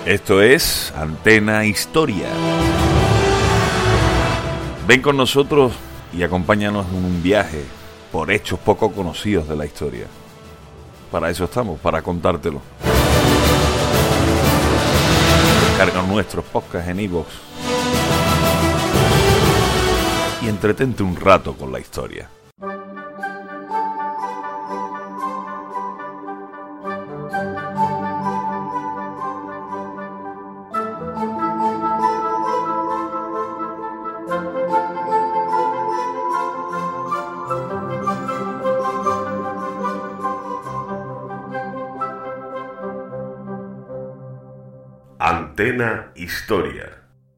Esto es Antena Historia. Ven con nosotros y acompáñanos en un viaje por hechos poco conocidos de la historia. Para eso estamos, para contártelo. Descarga nuestros podcasts en iVoox y entretente un rato con la historia. Antena Historia.